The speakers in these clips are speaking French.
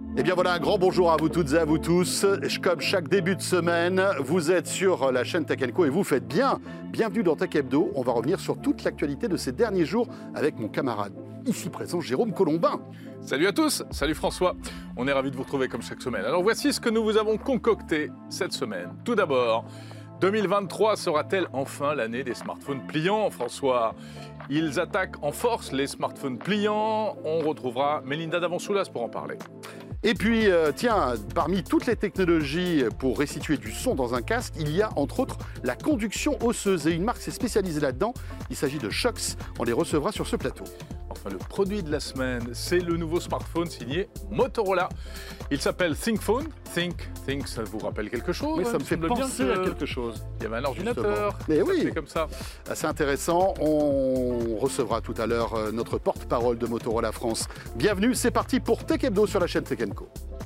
Eh bien voilà, un grand bonjour à vous toutes et à vous tous. Comme chaque début de semaine, vous êtes sur la chaîne Tech & Co et vous faites bien. Bienvenue dans Tech Hebdo. On va revenir sur toute l'actualité de ces derniers jours avec mon camarade ici présent, Jérôme Colombin. Salut à tous, salut François. On est ravis de vous retrouver comme chaque semaine. Alors voici ce que nous vous avons concocté cette semaine. Tout d'abord, 2023 sera-t-elle enfin l'année des smartphones pliants, François? Ils attaquent en force les smartphones pliants. On retrouvera Mélinda Davansoulas pour en parler. Et puis, tiens, parmi toutes les technologies pour restituer du son dans un casque, il y a entre autres la conduction osseuse. Et une marque s'est spécialisée là-dedans. Il s'agit de Shox. On les recevra sur ce plateau. Enfin, le produit de la semaine, c'est le nouveau smartphone signé Motorola. Il s'appelle ThinkPhone. Think, ça vous rappelle quelque chose? Oui, ça me fait penser bien à quelque chose. Il y avait un ordinateur. Mais oui, c'est comme ça. Assez intéressant. On recevra tout à l'heure notre porte-parole de Motorola France. Bienvenue, c'est parti pour Tech Hebdo sur la chaîne Tech & Co.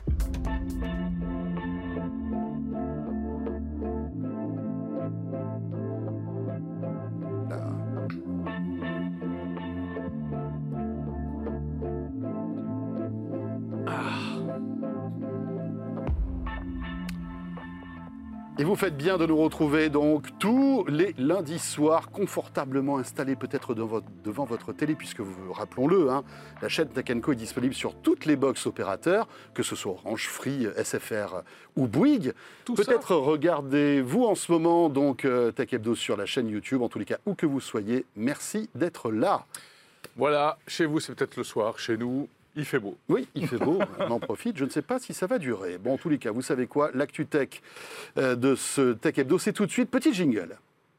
Et vous faites bien de nous retrouver donc tous les lundis soirs, confortablement installés peut-être devant votre télé, puisque rappelons-le, la chaîne Tech & Co est disponible sur toutes les box opérateurs, que ce soit Orange, Free, SFR ou Bouygues. Peut-être regardez-vous en ce moment donc Tech Hebdo sur la chaîne YouTube, en tous les cas, où que vous soyez. Merci d'être là. Voilà, chez vous c'est peut-être le soir, chez nous il fait beau. Oui, il fait beau, on en profite. Je ne sais pas si ça va durer. Bon, en tous les cas, vous savez quoi? L'actu tech de ce Tech Hebdo, c'est tout de suite. Petit jingle.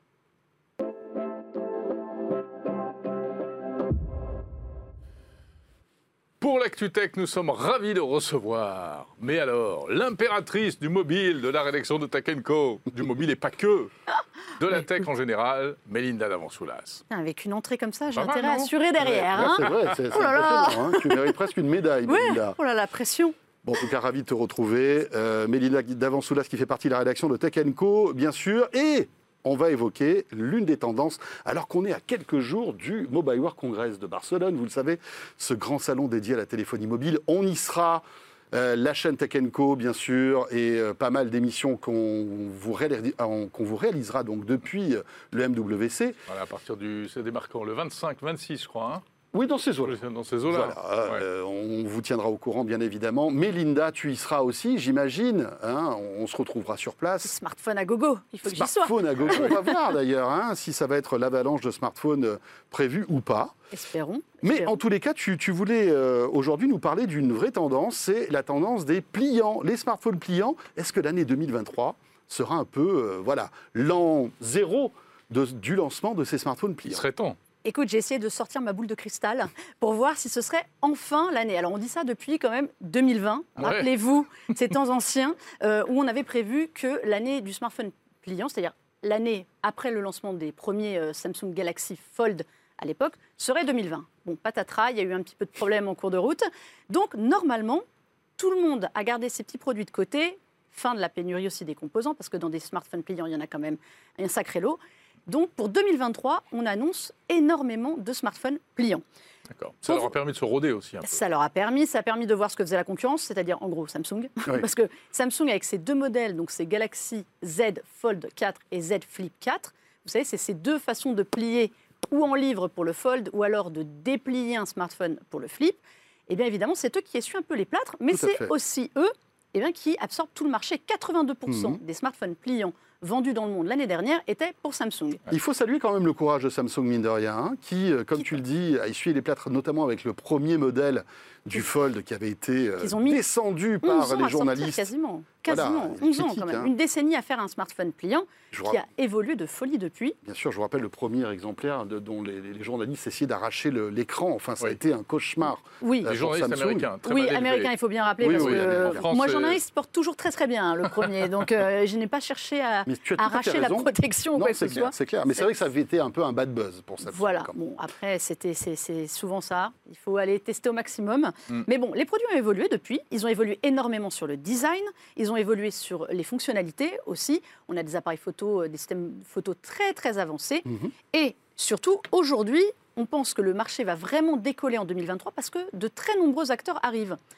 Pour l'actu tech, nous sommes ravis de recevoir. Mais alors, l'impératrice du mobile de la rédaction de Tech & Co, du mobile et pas que, de la tech en général, Mélinda Davansoulas. Avec une entrée comme ça, j'ai Pas mal, intérêt à non? assurer derrière. Ouais, c'est vrai, c'est impressionnant. Tu mérites presque une médaille, Ouais. Mélinda. Oh là, la pression. Bon, en tout cas, ravi de te retrouver. Mélinda Davansoulas qui fait partie de la rédaction de Tech & Co, bien sûr. Et on va évoquer l'une des tendances, alors qu'on est à quelques jours du Mobile World Congress de Barcelone. Vous le savez, ce grand salon dédié à la téléphonie mobile. On y sera. La chaîne Tech & Co, bien sûr, et pas mal d'émissions qu'on vous réalisera donc depuis le MWC. Voilà, à partir c'est démarquant le 25-26, je crois. Oui, dans ces eaux-là. Dans ces eaux-là. Voilà, on vous tiendra au courant, bien évidemment. Mélinda, tu y seras aussi, j'imagine. On se retrouvera sur place. Smartphone à gogo, il faut que j'y sois. Smartphone à gogo, on va voir d'ailleurs si ça va être l'avalanche de smartphones prévue ou pas. Espérons. Mais en tous les cas, tu voulais aujourd'hui nous parler d'une vraie tendance, c'est la tendance des pliants, les smartphones pliants. Est-ce que l'année 2023 sera un peu l'an zéro du lancement de ces smartphones pliants? Il serait temps. Écoute, j'ai essayé de sortir ma boule de cristal pour voir si ce serait enfin l'année. Alors, on dit ça depuis quand même 2020. Ouais. Rappelez-vous, ces temps anciens où on avait prévu que l'année du smartphone pliant, c'est-à-dire l'année après le lancement des premiers Samsung Galaxy Fold à l'époque, serait 2020. Bon, patatras, il y a eu un petit peu de problème en cours de route. Donc, normalement, tout le monde a gardé ses petits produits de côté. Fin de la pénurie aussi des composants, parce que dans des smartphones pliants, il y en a quand même un sacré lot. Donc, pour 2023, on annonce énormément de smartphones pliants. D'accord. Ça leur a permis de se rôder aussi un peu. Ça a permis de voir ce que faisait la concurrence, c'est-à-dire en gros Samsung. Oui. Parce que Samsung, avec ses deux modèles, donc ces Galaxy Z Fold 4 et Z Flip 4, vous savez, c'est ces deux façons de plier ou en livre pour le Fold ou alors de déplier un smartphone pour le Flip. Et bien évidemment, c'est eux qui essuient un peu les plâtres, mais Tout à c'est fait. aussi eux qui absorbent tout le marché. 82% des smartphones pliants vendus dans le monde l'année dernière étaient pour Samsung. Il faut saluer quand même le courage de Samsung, mine de rien, qui, comme tu le dis, a essuyé les plâtres, notamment avec le premier modèle du Fold qui avait été Ils ont mis descendu 11 par ans les à sortir, journalistes. quasiment Voilà, 11 ans critique, quand même. hein. Une décennie à faire un smartphone pliant Je qui a évolué de folie depuis. Bien sûr, je vous rappelle le premier exemplaire dont les journalistes essayaient d'arracher l'écran. Enfin, ça a été un cauchemar. Oui, Les pour journalistes Samsung. américains, très oui, mal élevés. américain, il faut bien rappeler, Oui, parce oui, que en France, moi, c'est- journaliste, porte toujours très très bien le premier. Donc, je n'ai pas cherché à Mais tu as tout à fait arracher la raison. protection ou Non, quoi que c'est ce clair, soit. c'est clair. Mais c'est vrai que ça avait été un peu un bad buzz pour Samsung. Voilà, quand même. bon, après, c'est souvent ça. Il faut aller tester au maximum. Mais bon, les produits ont évolué depuis. Ils ont évolué énormément sur le design. Ils ont évolué sur les fonctionnalités aussi. On a des appareils photo, des systèmes photo très, très avancés. Et surtout, aujourd'hui, on pense que le marché va vraiment décoller en 2023 parce que de très nombreux acteurs arrivent.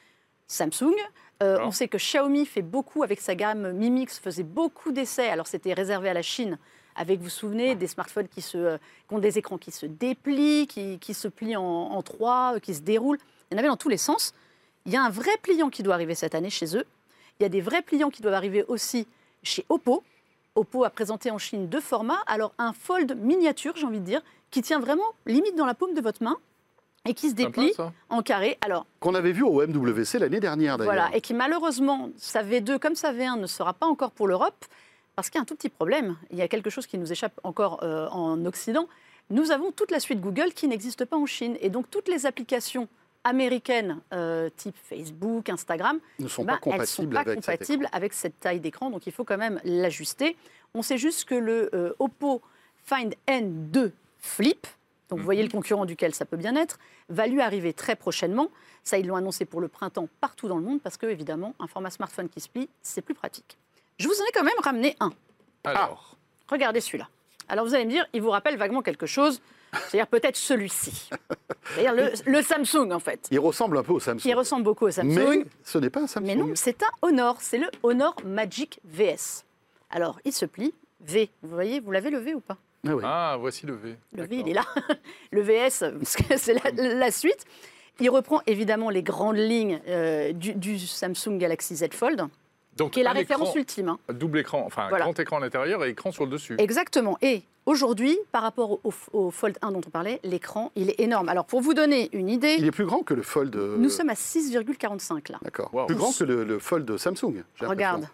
Samsung. On sait que Xiaomi fait beaucoup avec sa gamme Mi Mix, faisait beaucoup d'essais. Alors c'était réservé à la Chine, avec, vous vous souvenez, des smartphones qui ont des écrans qui se déplient, qui se plient en trois, qui se déroulent. Il y en avait dans tous les sens. Il y a un vrai pliant qui doit arriver cette année chez eux. Il y a des vrais pliants qui doivent arriver aussi chez Oppo. Oppo a présenté en Chine 2 formats. Alors un Fold miniature, j'ai envie de dire, qui tient vraiment limite dans la paume de votre main et qui se déplie en carré. Alors, qu'on avait vu au MWC l'année dernière d'ailleurs. Voilà, et qui malheureusement, sa V2 comme sa V1 ne sera pas encore pour l'Europe, parce qu'il y a un tout petit problème. Il y a quelque chose qui nous échappe encore en Occident. Nous avons toute la suite Google qui n'existe pas en Chine. Et donc toutes les applications américaines, type Facebook, Instagram, ne sont pas compatibles avec cette taille d'écran. Donc il faut quand même l'ajuster. On sait juste que le Oppo Find N2 Flip, donc vous voyez le concurrent duquel ça peut bien être, va lui arriver très prochainement. Ça, ils l'ont annoncé pour le printemps partout dans le monde parce que, évidemment, un format smartphone qui se plie, c'est plus pratique. Je vous en ai quand même ramené un. Alors, regardez celui-là. Alors vous allez me dire, il vous rappelle vaguement quelque chose, c'est-à-dire peut-être celui-ci. C'est-à-dire le Samsung, en fait. Il ressemble un peu au Samsung. Il ressemble beaucoup au Samsung. Mais ce n'est pas un Samsung. Mais non, c'est un Honor. C'est le Honor Magic VS. Alors, il se plie. V. Vous voyez, vous l'avez le V ou pas ? Ah, oui. Voici le V. Le V, il est là. Le VS, parce que c'est la suite. Il reprend évidemment les grandes lignes du Samsung Galaxy Z Fold, donc, qui est la référence ultime. Hein. Double écran, enfin un grand écran à l'intérieur et écran sur le dessus. Exactement. Et aujourd'hui, par rapport au Fold 1 dont on parlait, l'écran, il est énorme. Alors, pour vous donner une idée... Il est plus grand que le Fold... Nous sommes à 6,45 là. D'accord. Wow. Plus grand que le Fold Samsung. Regarde.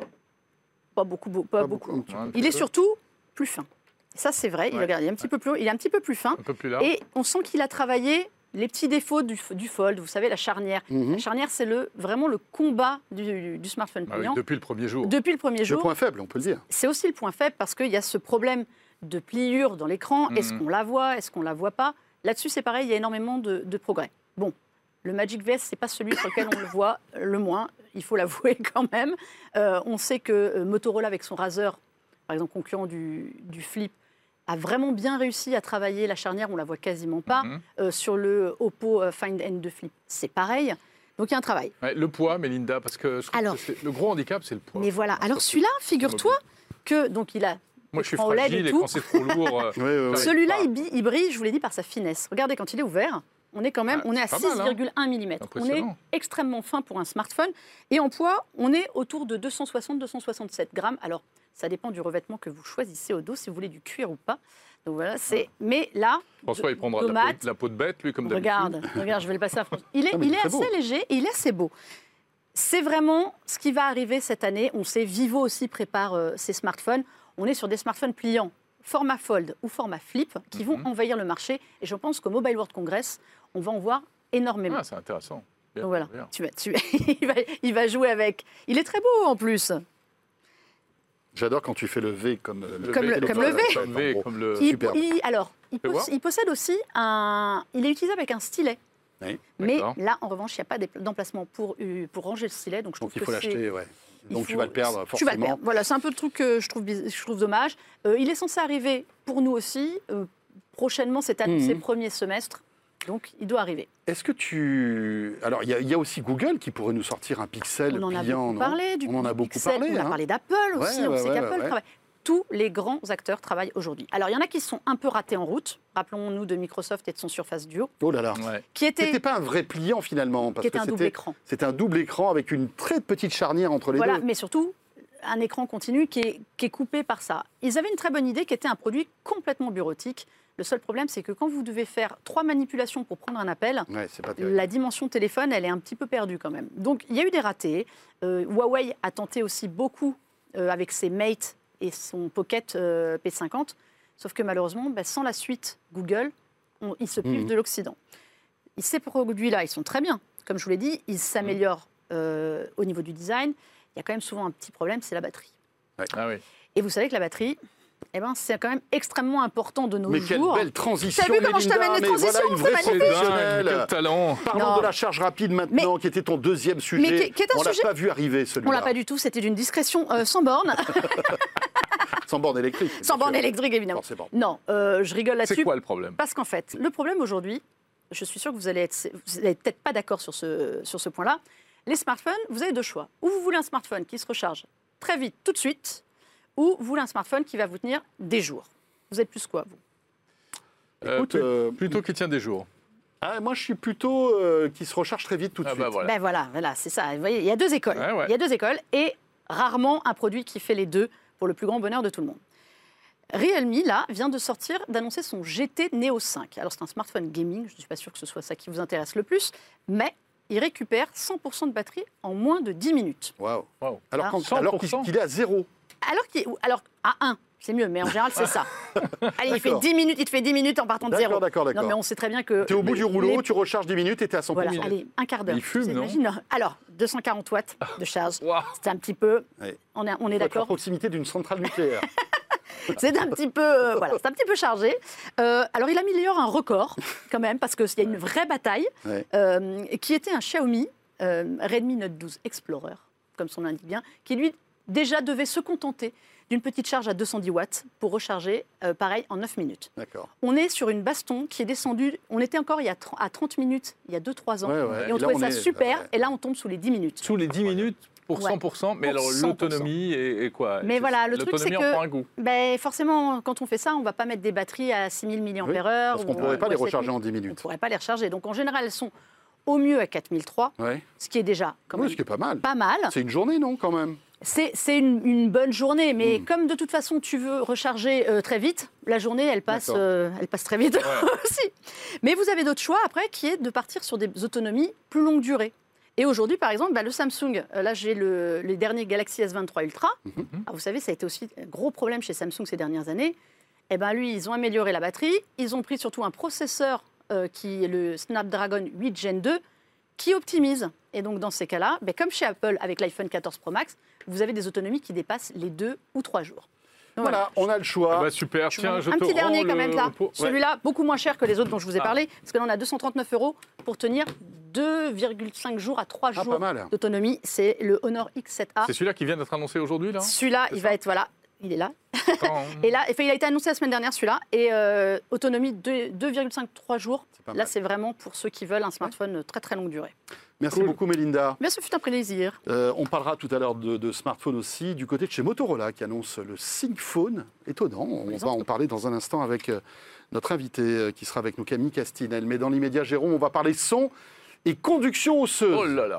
Pas beaucoup. Il est surtout plus fin. Ça, c'est vrai. Il est un petit peu plus haut. Il est un petit peu plus fin. Un peu plus large. Et on sent qu'il a travaillé les petits défauts du Fold. Vous savez, la charnière. La charnière, c'est vraiment le combat du smartphone pliant. Oui, depuis le premier jour. Depuis le premier jour. Le point faible, on peut le dire. C'est aussi le point faible parce qu'il y a ce problème de pliure dans l'écran. Est-ce qu'on la voit ? Est-ce qu'on ne la voit pas ? Là-dessus, c'est pareil, il y a énormément de progrès. Bon, le Magic VS, ce n'est pas celui sur lequel on le voit le moins. Il faut l'avouer quand même. On sait que Motorola, avec son Razr, par exemple, concurrent du Flip, a vraiment bien réussi à travailler la charnière, on ne la voit quasiment pas. Sur le Oppo Find N2 Flip, c'est pareil. Donc il y a un travail. Le poids, Mélinda, parce que je trouve que le gros handicap, c'est le poids. Mais voilà, alors celui-là, figure-toi que donc il a... Moi, je suis fragile et quand c'est trop lourd... Celui-là, il brille, je vous l'ai dit, par sa finesse. Regardez, quand il est ouvert, on est quand même, on est à 6,1 mm. On est extrêmement fin pour un smartphone. Et en poids, on est autour de 260-267 grammes. Alors, ça dépend du revêtement que vous choisissez au dos, si vous voulez du cuir ou pas. Donc voilà, c'est... Mais là, François, il prendra de la peau de bête, lui, comme d'habitude. Regarde, je vais le passer à François. Il est assez léger et il est assez beau. C'est vraiment ce qui va arriver cette année. On sait, Vivo aussi prépare ses smartphones. On est sur des smartphones pliants, format Fold ou format Flip, qui vont envahir le marché. Et je pense qu'au Mobile World Congress, on va en voir énormément. Ah, c'est intéressant. Bien, donc voilà, bien. il va jouer avec. Il est très beau en plus. J'adore quand tu fais le V comme le V. Il possède aussi il est utilisable avec un stylet. Oui. Mais là, en revanche, il n'y a pas d'emplacement pour ranger le stylet. Donc il faut l'acheter, Donc tu vas le perdre, forcément. Tu vas le perdre. Voilà, c'est un peu le truc que je trouve dommage. Il est censé arriver pour nous aussi, prochainement, cette année, ces premiers semestres. Donc, il doit arriver. Est-ce que Alors, il y a aussi Google qui pourrait nous sortir un Pixel pliant, On en a beaucoup parlé, On en a beaucoup parlé. On a parlé d'Apple aussi, on sait qu'Apple travaille. Tous les grands acteurs travaillent aujourd'hui. Alors, il y en a qui sont un peu ratés en route. Rappelons-nous de Microsoft et de son Surface Duo. Oh là là. Qui n'était pas un vrai pliant, finalement. Qui était un double écran. C'était un double écran avec une très petite charnière entre les deux. Voilà, mais surtout, un écran continu qui est coupé par ça. Ils avaient une très bonne idée qui était un produit complètement bureautique. Le seul problème, c'est que quand vous devez faire 3 manipulations pour prendre un appel, la dimension téléphone, elle est un petit peu perdue quand même. Donc, il y a eu des ratés. Huawei a tenté aussi beaucoup avec ses Mate et son Pocket P50. Sauf que malheureusement, sans la suite Google, ils se privent de l'Occident. Ces produits-là, ils sont très bien. Comme je vous l'ai dit, ils s'améliorent au niveau du design. Il y a quand même souvent un petit problème, c'est la batterie. Et vous savez que la batterie... c'est quand même extrêmement important de nos jours. Mais quelle belle transition, T'as vu comment je t'amène les transitions? Voilà une vraie professionnelle. Quel talent. Parlons de la charge rapide maintenant, qui était ton deuxième sujet. On ne l'a pas vu arriver, celui-là. On ne l'a pas du tout, c'était d'une discrétion sans borne. Sans borne électrique. Sans borne électrique, évidemment. Forcément. Non, je rigole là-dessus. C'est quoi le problème? Parce qu'en fait, le problème aujourd'hui, je suis sûre que vous allez peut-être pas d'accord sur ce point-là, Les smartphones, vous avez deux choix. Ou vous voulez un smartphone qui se recharge très vite, tout de suite, ou vous voulez un smartphone qui va vous tenir des jours. Vous êtes plus quoi, vous? Écoute, Plutôt qui tient des jours. moi, je suis plutôt qui se recharge très vite tout de suite. Bah voilà. Ben voilà, c'est ça. Vous voyez, il y a deux écoles. Ouais. Il y a deux écoles et rarement un produit qui fait les deux pour le plus grand bonheur de tout le monde. Realme, là, vient de sortir, d'annoncer son GT Neo 5. Alors, c'est un smartphone gaming, je ne suis pas sûre que ce soit ça qui vous intéresse le plus, mais il récupère 100% de batterie en moins de 10 minutes. Waouh. Wow. Alors, Ah. alors qu'il est à 0. Alors, à 1, c'est mieux, mais en général, c'est ça. Allez, il te D'accord. fait 10 minutes en partant de 0. D'accord. Non, mais on sait très bien que... Tu es au bout du rouleau, les- tu recharges 10 minutes et tu es à 100%. Voilà, allez, un quart d'heure. Il fume, Vous non imaginez Alors, 240 watts de charge, Wow. c'est un petit peu... Ouais. On est Faut être à d'accord. proximité d'une centrale nucléaire. C'est un petit peu, c'est un petit peu chargé. Alors, il améliore un record quand même parce qu'il y a une vraie bataille Ouais. qui était un Xiaomi Redmi Note 12 Explorer, comme son nom l'indique bien, qui lui déjà devait se contenter d'une petite charge à 210 watts pour recharger, pareil, en 9 minutes. D'accord. On est sur une baston qui est descendue, on était encore à 30 minutes il y a 2-3 ans, Ouais. et on Et là, trouvait on ça est- super, ouais. et là on tombe sous les 10 minutes. Sous les 10 minutes pour Ouais. 100%, mais Pour alors 100%. l'autonomie est quoi? Mais voilà, le truc, c'est L'autonomie en que- prend un coup. Ben, forcément, quand on fait ça, on ne va pas mettre des batteries à 6000 mAh. Parce qu'on ne pourrait pas les recharger en 10 On ne minutes. pourrait pas les recharger. Donc en général, elles sont au mieux à 4003, Ouais. ce qui est déjà quand Oui, même ce qui est pas mal. pas mal. C'est une journée, non, quand même? C'est une bonne journée, mais comme de toute façon tu veux recharger très vite, la journée elle passe très vite aussi. Mais vous avez d'autres choix après qui est de partir sur des autonomies plus longue durée. Et aujourd'hui par exemple, le Samsung, là j'ai les derniers Galaxy S23 Ultra. Alors, vous savez, ça a été aussi un gros problème chez Samsung ces dernières années. Et ben lui, ils ont amélioré la batterie, ils ont pris surtout un processeur qui est le Snapdragon 8 Gen 2 qui optimise. Et donc dans ces cas-là, comme chez Apple avec l'iPhone 14 Pro Max, vous avez des autonomies qui dépassent les 2 ou 3 jours. Donc, Voilà, on a le choix. Ah bah super, tiens, je un te petit dernier rends quand même là. Ouais. Celui-là, beaucoup moins cher que les autres dont je vous ai Ah. parlé, parce que là on a 239 € pour tenir 2,5 jours à 3 Ah, jours pas mal. d'autonomie. C'est le Honor X7A. C'est celui-là qui vient d'être annoncé aujourd'hui, là? Celui-là, C'est il ça va être, voilà, il est là. Attends, Et là, il a été annoncé la semaine dernière celui-là. Et autonomie 2,5-3 jours. pas Là, mal. c'est vraiment pour ceux qui veulent un smartphone très très longue durée. Merci Cool. beaucoup, Mélinda. Mais ce fut un plaisir. On parlera tout à l'heure de smartphone aussi, du côté de chez Motorola qui annonce le ThinkPhone. Étonnant, on va en parler dans un instant avec notre invité qui sera avec nous, Camille Castinel. Mais dans l'immédiat, Jérôme, on va parler son et conduction osseuse. oh là là.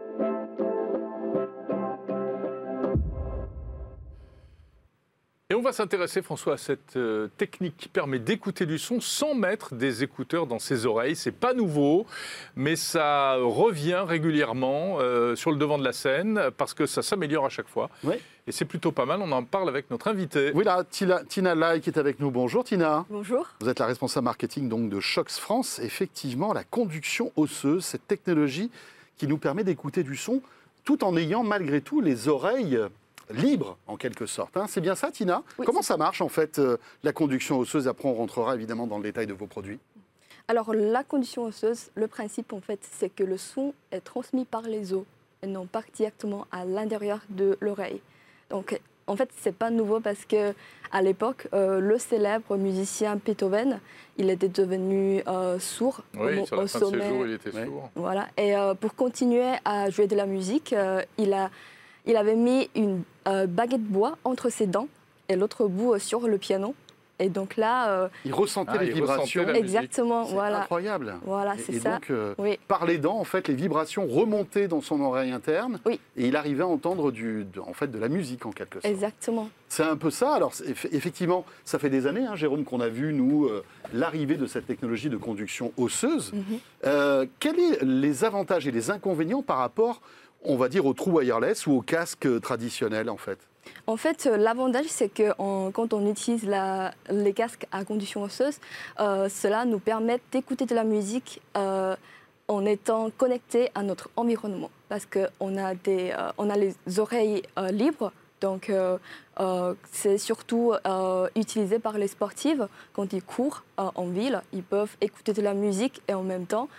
Et on va s'intéresser, François, à cette technique qui permet d'écouter du son sans mettre des écouteurs dans ses oreilles. C'est pas nouveau, mais ça revient régulièrement sur le devant de la scène parce que ça s'améliore à chaque fois. Oui. Et c'est plutôt pas mal. On en parle avec notre invité. Oui, là, Tina Lai qui est avec nous. Bonjour Tina. Bonjour. Vous êtes la responsable marketing donc, de Shox France. Effectivement, la conduction osseuse, cette technologie qui nous permet d'écouter du son tout en ayant malgré tout les oreilles libres en quelque sorte. Hein. C'est bien ça, Tina? Oui, Comment c'est ça marche en fait, la conduction osseuse? Après, on rentrera évidemment dans le détail de vos produits. Alors, la conduction osseuse, le principe, en fait, c'est que le son est transmis par les os et non pas directement à l'intérieur de l'oreille. Donc, en fait, c'est pas nouveau parce que à l'époque, le célèbre musicien Beethoven, il était devenu sourd Oui, sur la au fin de ses sommet. jours, il était Ouais. sourd. Voilà. Et pour continuer à jouer de la musique, il avait mis une baguette de bois entre ses dents et l'autre bout sur le piano. Et donc là, Il ressentait Ah, les il vibrations. ressentait la musique. exactement, C'est voilà. incroyable. Voilà, Et- c'est et ça. donc, Oui. par les dents, en fait, les vibrations remontaient dans son oreille interne. Oui. Et il arrivait à entendre en fait, de la musique en quelque sorte. Exactement. C'est un peu ça. Alors, effectivement, ça fait des années, hein, Jérôme, qu'on a vu, nous, l'arrivée de cette technologie de conduction osseuse. Quels sont les avantages et les inconvénients par rapport, on va dire, au true wireless ou au casque traditionnel, en fait? En fait, l'avantage, c'est que quand on utilise les casques à conduction osseuse, cela nous permet d'écouter de la musique en étant connecté à notre environnement. Parce qu'on a, on a les oreilles libres, donc c'est surtout utilisé par les sportifs quand ils courent en ville. Ils peuvent écouter de la musique et en même temps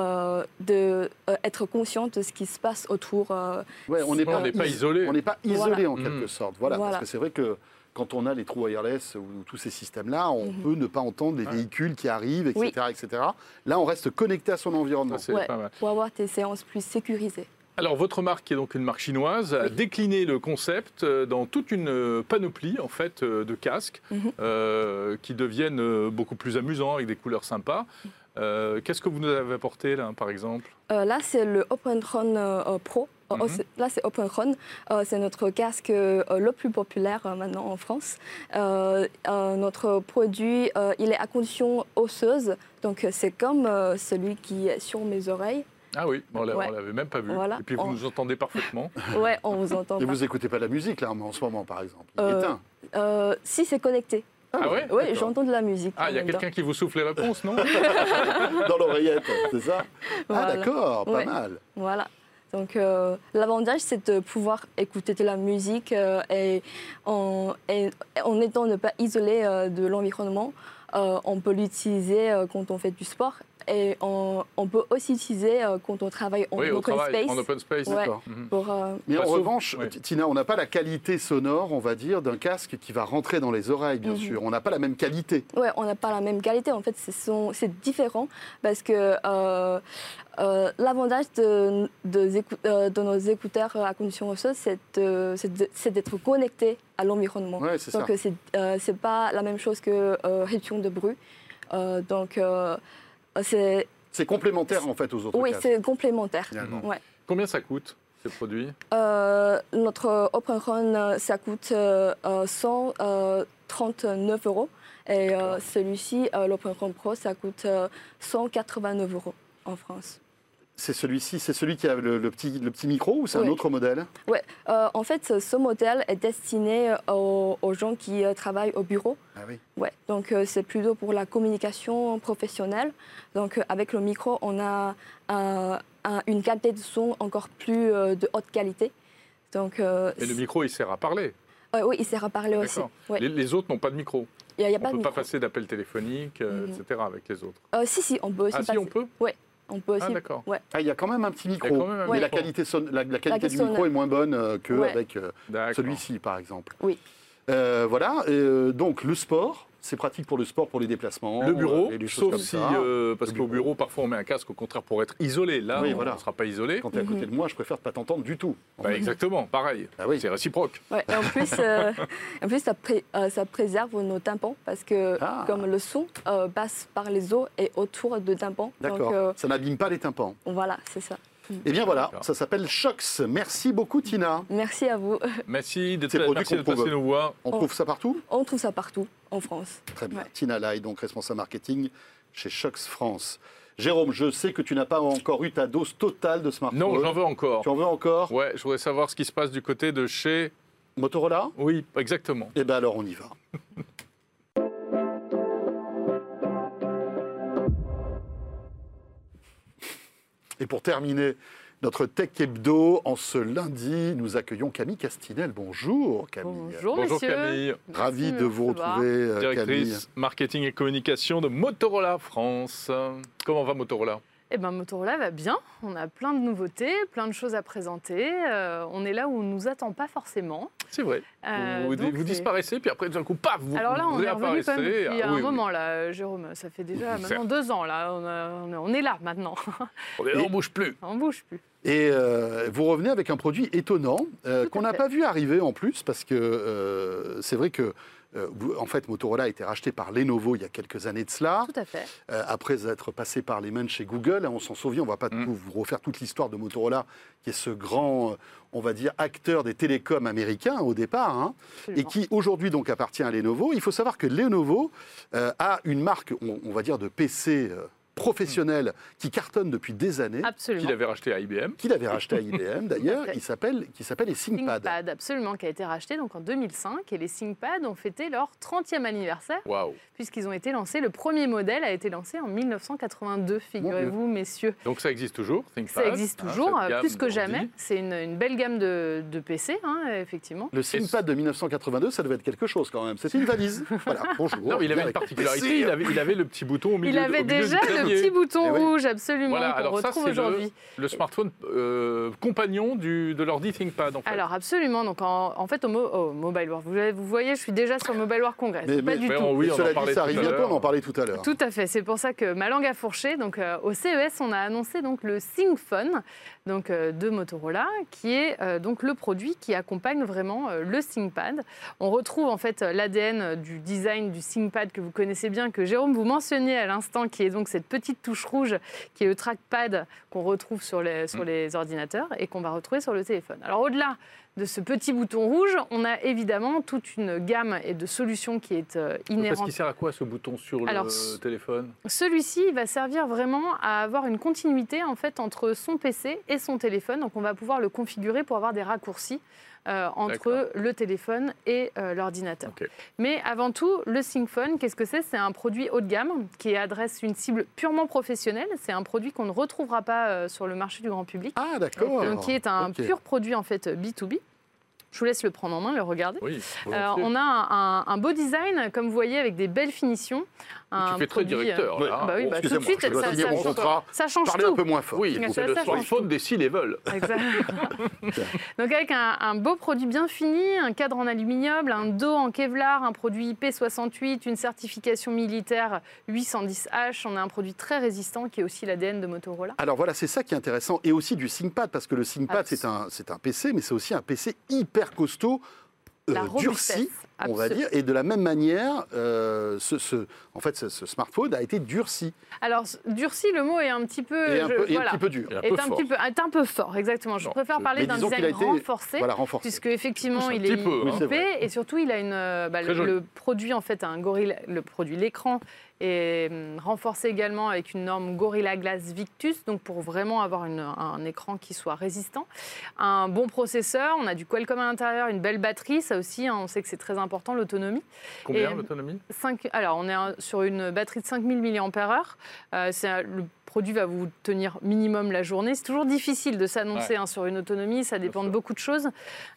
être conscient de ce qui se passe autour. Ouais, on n'est On n'est pas isolé. On n'est pas isolé Voilà. en quelque sorte. Voilà, Voilà. Parce que c'est vrai que quand on a les trous wireless ou tous ces systèmes-là, on peut ne pas entendre les véhicules qui arrivent, etc., Oui. etc. Là, on reste connecté à son environnement. Ça, c'est Ouais, pas mal. pour avoir des séances plus sécurisées. Alors, votre marque, qui est donc une marque chinoise, a décliné le concept dans toute une panoplie en fait, de casques qui deviennent beaucoup plus amusants, avec des couleurs sympas. Qu'est-ce que vous nous avez apporté, là, par exemple? Là, c'est le OpenRun Pro. Là, c'est OpenRun. C'est notre casque le plus populaire maintenant en France. Notre produit, il est à condition osseuse. Donc, c'est comme celui qui est sur mes oreilles. Ah oui, on ne l'avait même pas vu. Voilà. Et puis vous nous entendez parfaitement. Oui, on vous entend. Et vous n'écoutez pas la musique, là, en ce moment, par exemple? Il est éteint. Si, c'est connecté. Ah ouais? Oui, j'entends de la musique. Ah, il y a quelqu'un qui vous souffle les réponses, non? Dans l'oreillette, c'est ça? Voilà. Ah d'accord, pas mal. Voilà. Donc l'avantage, c'est de pouvoir écouter de la musique et en étant ne pas isolé de l'environnement. On peut l'utiliser quand on fait du sport et on peut aussi l'utiliser quand on travaille en open space. En open space, Ouais. d'accord. Mais en Bah, revanche, oui. Tina, on n'a pas la qualité sonore, on va dire, d'un casque qui va rentrer dans les oreilles, bien sûr. On n'a pas la même qualité. Oui, on n'a pas la même qualité. En fait, c'est différent parce que l'avantage de nos écouteurs à condition osseuse, c'est d'être connecté à l'environnement. Ouais, c'est ça. Donc, c'est pas la même chose que réduction de bruit. Donc, C'est complémentaire, en fait, aux autres oui, casques. c'est complémentaire. Finalement. Ouais. Combien ça coûte, ces produits? Notre OpenRun, ça coûte 139 € et celui-ci, l'OpenRun Pro, ça coûte 189 € en France. C'est celui-ci, c'est celui qui a le petit micro ou c'est un Oui. autre modèle? Ouais, en fait, ce modèle est destiné aux gens qui travaillent au bureau. Ah oui. Ouais, donc c'est plutôt pour la communication professionnelle. Donc avec le micro, on a une qualité de son encore plus de haute qualité. Donc, Et le micro, il sert à parler. oui, il sert à parler aussi. D'accord. Ouais. Les autres n'ont pas de micro. Il y a On pas ne de peut pas micro. passer d'appels téléphoniques, etc. avec les autres. Si, on peut aussi Ah si, passer. on peut? Ouais, on peut aussi. Ah d'accord. Ouais. Ah, il y a quand même un petit micro. Il y a quand même un Mais la micro. qualité, la qualité du sonore. micro est moins bonne Ouais. qu'avec D'accord. celui-ci, par exemple. Oui. Voilà. Donc, le sport, c'est pratique pour le sport, pour les déplacements. Le bureau, et les choses sauf comme si, ça. parce qu'au bureau, parfois on met un casque au contraire pour être isolé. Là, Oui, on voilà. ne sera pas isolé. Quand tu es à côté de moi, je préfère pas t'entendre du tout. Bah, exactement, pareil. Ah oui. C'est réciproque. Ouais, et en plus, ça préserve nos tympans parce que comme le son passe par les os et autour de tympans. D'accord. Donc Ça n'abîme pas les tympans. voilà, c'est ça. Eh bien voilà, D'accord. ça s'appelle Shox. Merci beaucoup, Tina. Merci à vous. Merci d'être Ces produits merci qu'on de passer trouve. nous voir. On trouve ça partout? On trouve ça partout en France. Très bien. Ouais. Tina Lai, donc responsable marketing chez Shox France. Jérôme, je sais que tu n'as pas encore eu ta dose totale de smartphone. Non, j'en veux encore. Tu en veux encore? Ouais, je voudrais savoir ce qui se passe du côté de chez... Motorola? Oui, exactement. Eh bien alors, on y va. Et pour terminer notre Tech Hebdo, en ce lundi, nous accueillons Camille Castinel. Bonjour Camille. Bonjour, Bonjour messieurs. Camille, Ravi Merci de vous recevoir. retrouver, Camille. directrice marketing et communication de Motorola France. Comment va Motorola? Eh ben, Motorola va bien. On a plein de nouveautés, plein de choses à présenter. On est là où on ne nous attend pas forcément. C'est vrai. Vous Donc, vous c'est- disparaissez, puis après, d'un coup, paf, vous Alors là, on est revenu quand même réapparaissez. depuis Ah un oui, oui. moment, là, Jérôme. Ça fait déjà Certes. maintenant 2 ans, là. On est là, maintenant. On ne bouge plus. On ne bouge plus. Et vous revenez avec un produit étonnant qu'on n'a fait. pas vu arriver en plus, parce que c'est vrai que en fait, Motorola a été racheté par Lenovo il y a quelques années de cela, Tout à fait. après être passé par les mains de chez Google. On s'en souvient, on ne va pas vous refaire toute l'histoire de Motorola, qui est ce grand, on va dire, acteur des télécoms américains au départ, hein, et Absolument. qui aujourd'hui donc appartient à Lenovo. Il faut savoir que Lenovo a une marque, on va dire, de PC professionnel qui cartonne depuis des années, Absolument. Qu'il avait racheté à IBM. qu'il avait racheté à IBM d'ailleurs, fait. qui s'appelle les ThinkPad. ThinkPad, absolument, qui a été racheté donc en 2005. Et les ThinkPad ont fêté leur 30e anniversaire, Waouh. puisqu'ils ont été lancés. Le premier modèle a été lancé en 1982, figurez-vous, messieurs. Donc ça existe toujours, ThinkPad. Ça existe toujours, cette gamme plus que d'ordi. jamais. C'est une belle gamme de PC, hein, effectivement. Le ThinkPad de 1982, ça devait être quelque chose quand même. C'était une valise. Voilà, bonjour. Non, mais il avait Avec une particularité, PC. il avait le petit bouton au milieu. Il avait au milieu déjà du clavier. y est. petit bouton Eh oui. rouge, absolument, Voilà, qu'on alors ça, retrouve c'est aujourd'hui. le smartphone compagnon de l'ordi ThinkPad, en fait. Alors absolument, donc en fait au Mobile World, vous voyez, je suis déjà sur Mobile World Congress, Mais- pas mais- du mais tout. oui, on en Cela dit, parlait ça tout arrive à bientôt, l'heure. on en parlait tout à l'heure. Tout à fait, c'est pour ça que ma langue a fourché. Donc au CES, on a annoncé donc le ThinkPhone donc de Motorola, qui est donc le produit qui accompagne vraiment le ThinkPad. On retrouve en fait l'ADN du design du ThinkPad que vous connaissez bien, que Jérôme vous mentionniez à l'instant, qui est donc cette petite touche rouge, qui est le trackpad qu'on retrouve sur les ordinateurs et qu'on va retrouver sur le téléphone. Alors au-delà de ce petit bouton rouge, on a évidemment toute une gamme et de solutions qui est Parce inhérente. qu'il sert à quoi, ce bouton sur Alors, le téléphone? Celui-ci il va servir vraiment à avoir une continuité en fait entre son PC et son téléphone. Donc on va pouvoir le configurer pour avoir des raccourcis entre D'accord. le téléphone et l'ordinateur. Ok. Mais avant tout, le ThinkPhone, qu'est-ce que c'est? C'est un produit haut de gamme qui adresse une cible purement professionnelle. C'est un produit qu'on ne retrouvera pas sur le marché du grand public. Ah, d'accord. Donc, qui est un Ok. pur produit en fait B2B. Je vous laisse le prendre en main, le regarder. Oui. On a un beau design, comme vous voyez, avec des belles finitions. Tu fais très directeur, Ouais. là. Bah oui, Bon, bah, tout de Excusez-moi, suite, je dois signer mon contrat. ça change Parlez tout. un peu moins fort. Oui, s'il vous c'est plaît. le smartphone des C-level. Exactement. Donc avec un beau produit bien fini, un cadre en aluminium, un dos en Kevlar, un produit IP68, une certification militaire 810H. On a un produit très résistant qui est aussi l'ADN de Motorola. Alors voilà, c'est ça qui est intéressant. Et aussi du ThinkPad, parce que le ThinkPad, c'est un PC, mais c'est aussi un PC hyper costaud, La durci, robustesse, on va absolument. dire. Et de la même manière, ce smartphone a été durci. Alors durci, le mot est un petit peu... Et un peu voilà. dur. Et un Est peu un fort. petit peu, est un peu fort, exactement. Je Non, préfère parler mais d'un disons qu'il design a été, renforcé. Voilà, renforcé. Puisque effectivement, Un il petit est peu, hein. Oui, c'est épais vrai. et surtout il a Très joli. le produit en fait un gorille, le produit l'écran est renforcé également avec une norme Gorilla Glass Victus, donc pour vraiment avoir un écran qui soit résistant. Un bon processeur, on a du Qualcomm à l'intérieur, une belle batterie, ça aussi, hein, on sait que c'est très important l'autonomie. Combien Et- l'autonomie? Alors on est sur une batterie de 5000 mAh. Le produit va vous tenir minimum la journée. C'est toujours difficile de s'annoncer sur une autonomie, ça dépend de sûr. beaucoup de choses.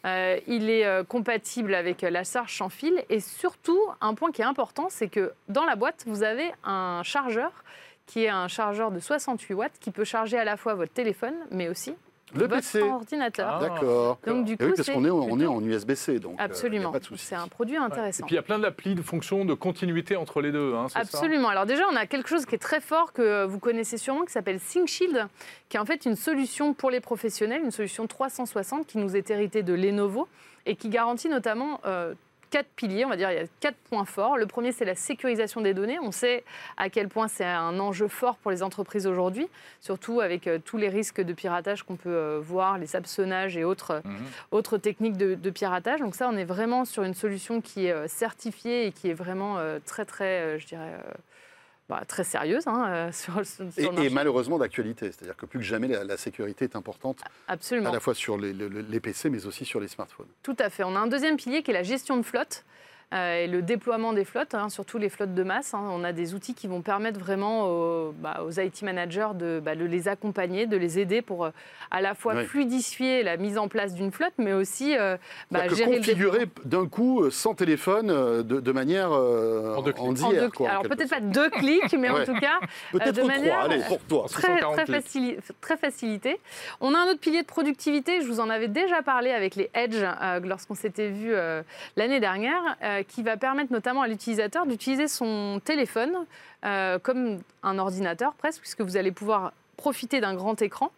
Il est compatible avec la charge sans fil et surtout, un point qui est important, c'est que dans la boîte, vous avez un chargeur qui est un chargeur de 68 watts qui peut charger à la fois votre téléphone, mais aussi Le votre PC. ordinateur. Ah. D'accord. Donc du Et coup, oui, parce c'est qu'on est, on est plutôt- en USB-C, donc y a Absolument. pas de souci. C'est un produit Et intéressant. puis il y a plein d'applis, de fonctions, de continuité entre les deux, hein, c'est ça? Absolument. Alors déjà, on a quelque chose qui est très fort que vous connaissez sûrement, qui s'appelle ThinkShield, qui est en fait une solution pour les professionnels, une solution 360 qui nous est héritée de Lenovo et qui garantit notamment 4 piliers, on va dire, il y a 4 points forts. Le premier, c'est la sécurisation des données. On sait à quel point c'est un enjeu fort pour les entreprises aujourd'hui, surtout avec tous les risques de piratage qu'on peut voir, les hameçonnages et autres techniques de piratage. Donc ça, on est vraiment sur une solution qui est certifiée et qui est vraiment très, très, je dirais, très sérieuse hein, sur le Et marché. malheureusement d'actualité, c'est-à-dire que plus que jamais, la sécurité est importante, Absolument. à la fois sur les PC, mais aussi sur les smartphones. Tout à fait. On a un deuxième pilier qui est la gestion de flotte. Et le déploiement des flottes, hein, surtout les flottes de masse. Hein. On a des outils qui vont permettre vraiment aux IT managers de les accompagner, de les aider pour à la fois Oui. fluidifier la mise en place d'une flotte, mais aussi C'est-à-dire que gérer le configurer d'un coup sans téléphone de manière En deux clics. en en dière, deux- quoi, en Alors quelque peut-être sorte. pas 2 clics, mais en Ouais. tout cas Peut-être de 3, manière allez, pour toi. très, 140 très, très facilité. On a un autre pilier de productivité, je vous en avais déjà parlé avec les Edge lorsqu'on s'était vu l'année dernière, qui va permettre notamment à l'utilisateur d'utiliser son téléphone comme un ordinateur presque, puisque vous allez pouvoir profiter d'un grand écran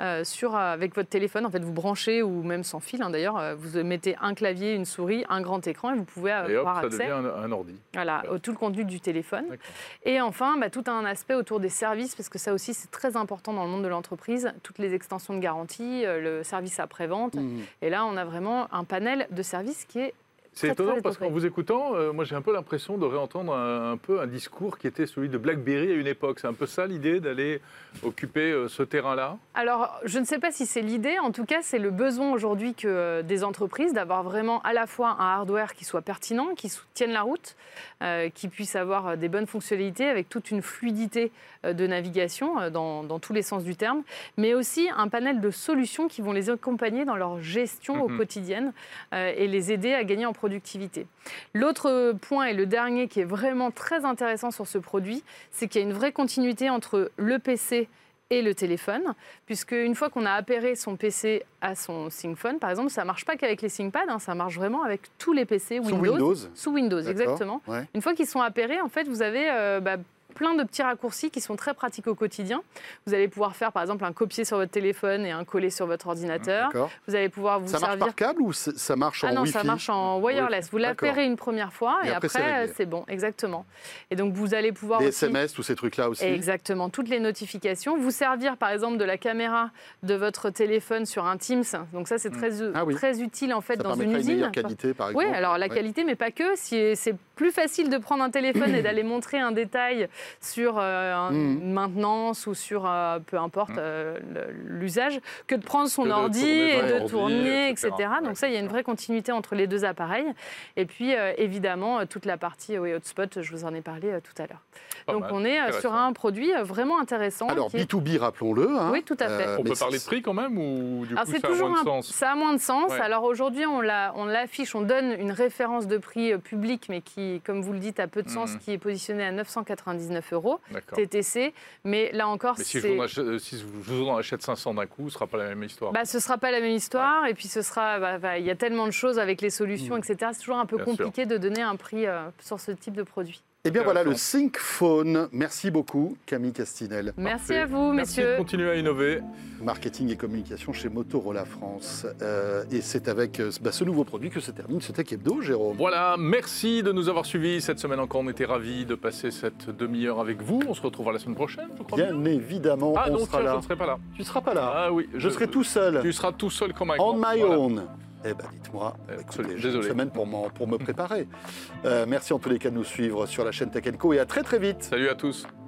avec votre téléphone. En fait, vous branchez, ou même sans fil hein, d'ailleurs, vous mettez un clavier, une souris, un grand écran et vous pouvez Et hop, avoir ça accès devient un ordi. voilà, tout le contenu du téléphone. D'accord. Et enfin, tout un aspect autour des services, parce que ça aussi, c'est très important dans le monde de l'entreprise. Toutes les extensions de garantie, le service après-vente. Mmh. Et là, on a vraiment un panel de services qui est C'est très, étonnant très parce qu'en étoffé. vous écoutant, moi j'ai un peu l'impression de réentendre un peu un discours qui était celui de BlackBerry à une époque. C'est un peu ça l'idée d'aller occuper ce terrain-là? Alors, je ne sais pas si c'est l'idée. En tout cas, c'est le besoin aujourd'hui que des entreprises d'avoir vraiment à la fois un hardware qui soit pertinent, qui tienne la route, qui puisse avoir des bonnes fonctionnalités avec toute une fluidité de navigation dans tous les sens du terme, mais aussi un panel de solutions qui vont les accompagner dans leur gestion au quotidien et les aider à gagner en productivité. L'autre point et le dernier qui est vraiment très intéressant sur ce produit, c'est qu'il y a une vraie continuité entre le PC et le téléphone, puisque une fois qu'on a appairé son PC à son ThinkPhone, par exemple, ça ne marche pas qu'avec les ThinkPad, hein, ça marche vraiment avec tous les PC Windows. Sous Windows, exactement. Ouais. Une fois qu'ils sont appairés, en fait, vous avez plein de petits raccourcis qui sont très pratiques au quotidien. Vous allez pouvoir faire, par exemple, un copier sur votre téléphone et un coller sur votre ordinateur. Vous allez pouvoir vous servir... Ça marche par câble ou ça marche en Wi-Fi? Ah non, ça marche en wireless. Vous l'appairez une première fois et après c'est c'est bon, exactement. Et donc, vous allez pouvoir les aussi... SMS, tous ces trucs-là aussi. Exactement, toutes les notifications. Vous servir, par exemple, de la caméra de votre téléphone sur un Teams. Donc ça, c'est très utile, en fait, ça dans une usine. Une meilleure qualité, par exemple. Oui, alors la qualité, mais pas que. C'est plus facile de prendre un téléphone et d'aller montrer un détail sur une maintenance ou sur peu importe l'usage, que de prendre son ordi et de tourner, etc. Donc ça, il y a une vraie continuité entre les deux appareils. Et puis, évidemment, toute la partie hotspot, je vous en ai parlé tout à l'heure. Donc on est sur un produit vraiment intéressant. Alors B2B, rappelons-le. Hein, oui, tout à fait. On peut parler de prix quand même ou du coup ça a moins de sens? Ça a moins de sens. Alors aujourd'hui, on l'affiche, on donne une référence de prix public, mais qui, comme vous le dites, a peu de sens, qui est positionnée à 999 € TTC. Mais là encore, si je vous en achète 500 d'un coup, ce ne sera pas la même histoire. Ce ne sera pas la même histoire. Et puis ce sera, il y a tellement de choses avec les solutions, etc. C'est toujours un peu compliqué de donner un prix sur ce type de produit. Eh bien voilà, le ThinkPhone. Merci beaucoup, Camille Castinel. Merci à vous, messieurs. Merci de continuer à innover. Marketing et communication chez Motorola France. Et c'est avec ce nouveau produit que se termine ce Tech Hebdo, Jérôme. Voilà, merci de nous avoir suivis. Cette semaine encore, on était ravis de passer cette demi-heure avec vous. On se retrouvera la semaine prochaine, je crois. Bien évidemment, on sera là. Je ne serai pas là. Tu ne seras pas là. Ah oui. Je serai tout seul. Tu seras tout seul comme un On my own. Eh bien, dites-moi, Désolé. j'ai une semaine pour me préparer. Merci en tous les cas de nous suivre sur la chaîne Tech & Co et à très très vite. Salut à tous.